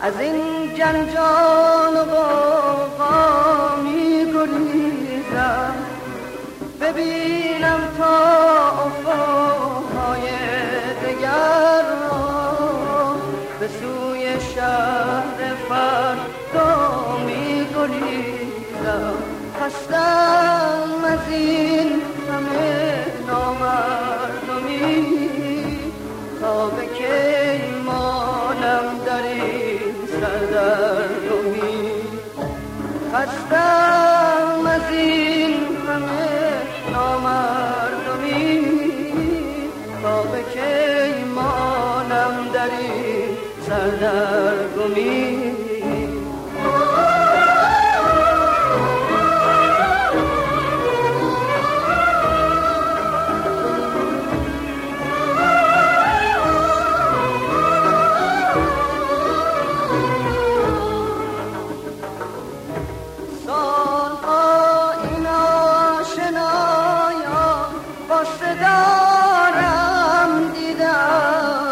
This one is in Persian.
از این جنجال و غوغا می‌گریزم، ببینم تا افق‌های دگر را، به سوی شهر فردا می‌گریزم. خستم از این همه نامردمی، تا به کی مانم در این سردرگمی. خستم از این همه نامردمی، تا به کی مانم در این سردرگمی.